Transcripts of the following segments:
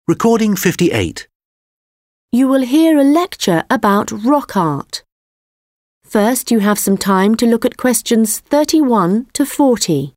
Recording 58. You will hear a lecture about rock art. First, you have some time to look at questions 31 to 40.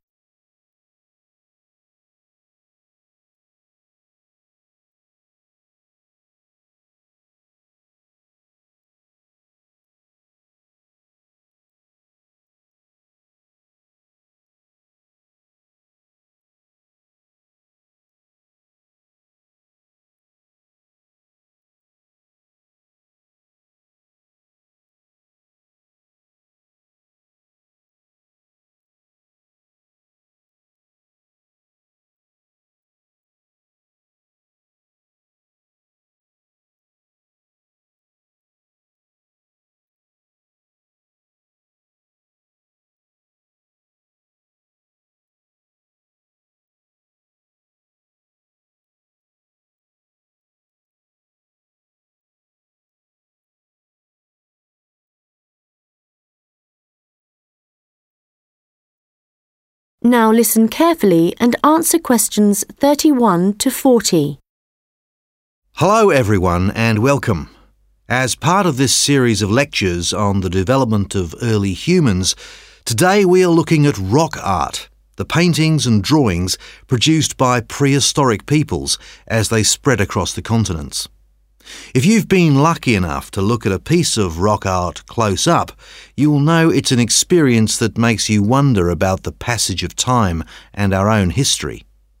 Now listen carefully and answer questions 31 to 40. Hello everyone and welcome. As part of this series of lectures on the development of early humans, today we are looking at rock art, the paintings and drawings produced by prehistoric peoples as they spread across the continents. If you've been lucky enough to look at a piece of rock art close up, you will know it's an experience that makes you wonder about the passage of time and our own history.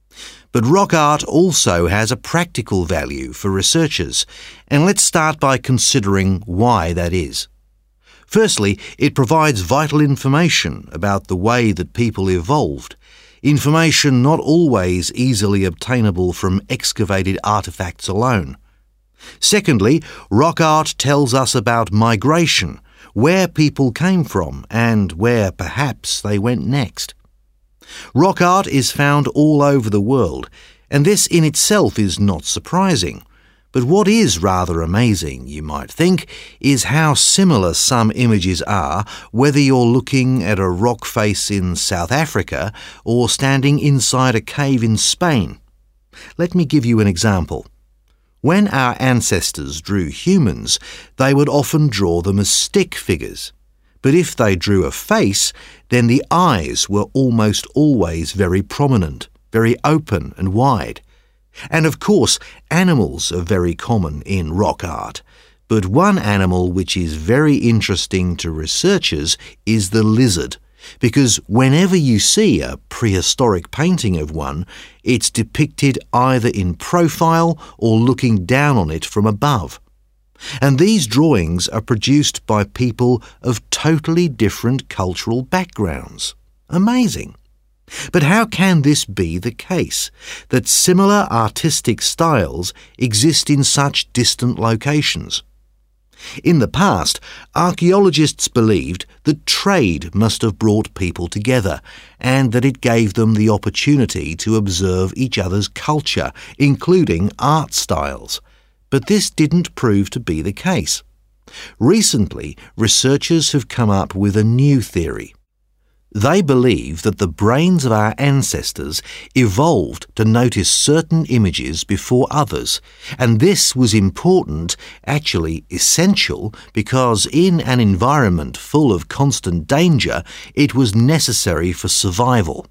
But rock art also has a practical value for researchers, and let's start by considering why that is. Firstly, it provides vital information about the way that people evolved, information not always easily obtainable from excavated artefacts alone. Secondly, rock art tells us about migration, where people came from and where perhaps they went next. Rock art is found all over the world, and this in itself is not surprising. But what is rather amazing, you might think, is how similar some images are, whether you're looking at a rock face in South Africa or standing inside a cave in Spain. Let me give you an example. When our ancestors drew humans, they would often draw them as stick figures. But if they drew a face, then the eyes were almost always very prominent, very open and wide. And of course, animals are very common in rock art. But one animal which is very interesting to researchers is the lizard, because whenever you see a prehistoric painting of one, it's depicted either in profile or looking down on it from above. And these drawings are produced by people of totally different cultural backgrounds. Amazing! But how can this be the case, that similar artistic styles exist in such distant locations? In the past, archaeologists believed that trade must have brought people together and that it gave them the opportunity to observe each other's culture, including art styles. But this didn't prove to be the case. Recently, researchers have come up with a new theory. They believe that the brains of our ancestors evolved to notice certain images before others, and this was important, actually essential, because in an environment full of constant danger, it was necessary for survival.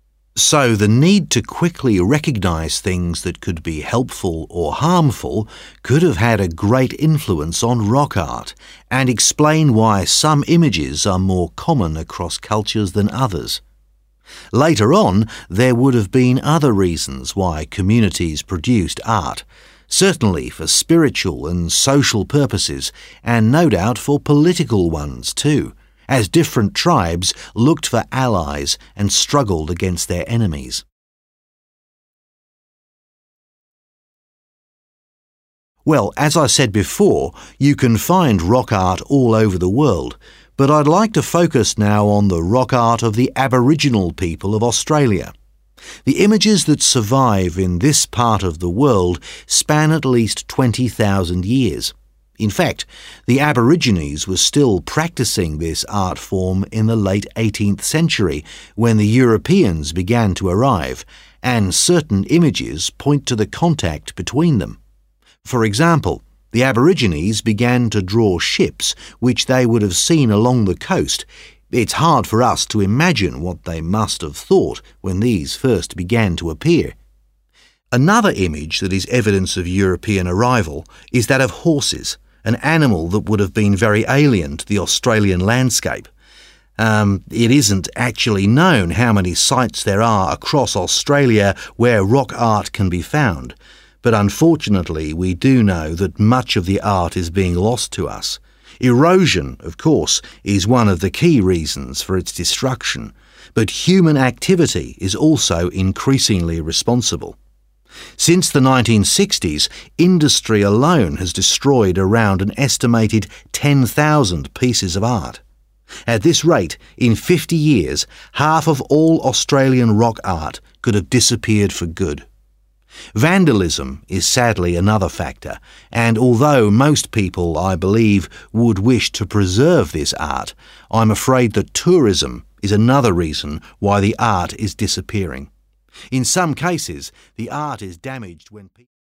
So the need to quickly recognize things that could be helpful or harmful could have had a great influence on rock art and explain why some images are more common across cultures than others. Later on, there would have been other reasons why communities produced art, certainly for spiritual and social purposes, and no doubt for political ones too, as different tribes looked for allies and struggled against their enemies. Well, as I said before, you can find rock art all over the world, but I'd like to focus now on the rock art of the Aboriginal people of Australia. The images that survive in this part of the world span at least 20,000 years. In fact, the Aborigines were still practicing this art form in the late 18th century when the Europeans began to arrive, and certain images point to the contact between them. For example, the Aborigines began to draw ships which they would have seen along the coast. It's hard for us to imagine what they must have thought when these first began to appear. Another image that is evidence of European arrival is that of horses, an animal that would have been very alien to the Australian landscape. It isn't actually known how many sites there are across Australia where rock art can be found, but unfortunately we do know that much of the art is being lost to us. Erosion, of course, is one of the key reasons for its destruction, but human activity is also increasingly responsible. Since the 1960s, industry alone has destroyed around an estimated 10,000 pieces of art. At this rate, in 50 years, half of all Australian rock art could have disappeared for good. Vandalism is sadly another factor, and although most people, I believe, would wish to preserve this art, I'm afraid that tourism is another reason why the art is disappearing. In some cases, the art is damaged when people